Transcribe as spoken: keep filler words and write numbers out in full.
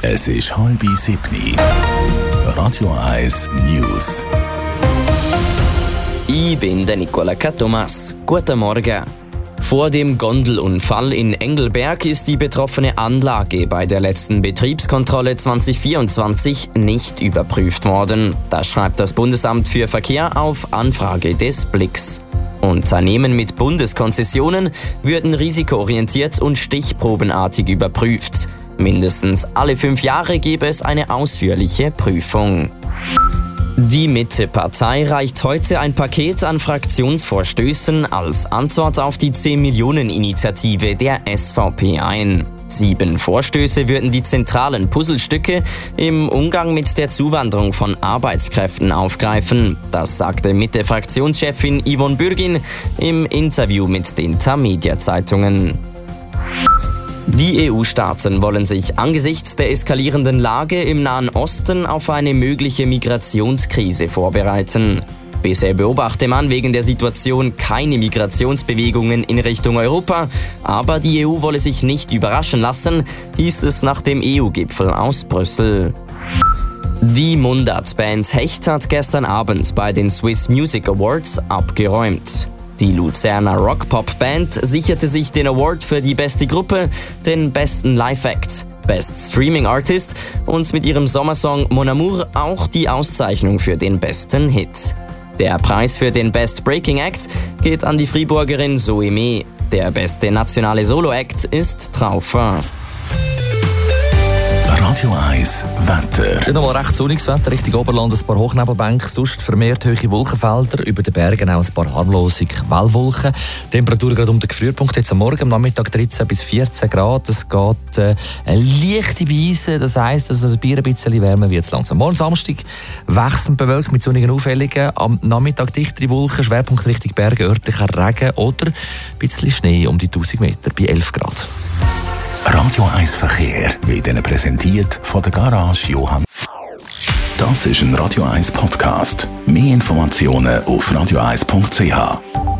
Es ist halb sieben. Radio eins News. Ich bin der Nicola Thomas. Guten Morgen. Vor dem Gondelunfall in Engelberg ist die betroffene Anlage bei der letzten Betriebskontrolle zwanzig vierundzwanzig nicht überprüft worden. Das schreibt das Bundesamt für Verkehr auf Anfrage des Blicks. Unternehmen mit Bundeskonzessionen würden risikoorientiert und stichprobenartig überprüft. Mindestens alle fünf Jahre gebe es eine ausführliche Prüfung. Die Mitte-Partei reicht heute ein Paket an Fraktionsvorstößen als Antwort auf die zehn-Millionen-Initiative der S V P ein. Sieben Vorstöße würden die zentralen Puzzlestücke im Umgang mit der Zuwanderung von Arbeitskräften aufgreifen. Das sagte Mitte-Fraktionschefin Yvonne Bürgin im Interview mit den Tamedia-Zeitungen. Die E U-Staaten wollen sich angesichts der eskalierenden Lage im Nahen Osten auf eine mögliche Migrationskrise vorbereiten. Bisher beobachte man wegen der Situation keine Migrationsbewegungen in Richtung Europa, aber die E U wolle sich nicht überraschen lassen, hieß es nach dem E U-Gipfel aus Brüssel. Die Mundart-Band Hecht hat gestern Abend bei den Swiss Music Awards abgeräumt. Die Luzerner Rock-Pop-Band sicherte sich den Award für die beste Gruppe, den besten Live-Act, Best Streaming Artist und mit ihrem Sommersong Mon Amour auch die Auszeichnung für den besten Hit. Der Preis für den Best Breaking Act geht an die Friburgerin Zoe Mee. Der beste nationale Solo-Act ist Traufer. Radio eins Wetter. Schon einmal recht sonniges Wetter, Richtung Oberland ein paar Hochnebelbänke, sonst vermehrt hohe Wolkenfelder, über den Bergen auch ein paar harmlose Quellwolken. Temperatur gerade um den Gefrierpunkt, jetzt am Morgen, am Nachmittag dreizehn bis vierzehn Grad. Es geht äh, eine leichte Beise, das heisst, dass es ein bisschen wärmer wird langsam. Morgen Samstag wechselnd bewölkt mit sonnigen Auffälligen, am Nachmittag dichtere Wolken, Schwerpunkt Richtung Berge, örtlicher Regen oder ein bisschen Schnee um die tausend Meter bei elf Grad. Radio eins Verkehr wird Ihnen präsentiert von der Garage Johann. Das ist ein Radio eins Podcast. Mehr Informationen auf radio eins punkt c h.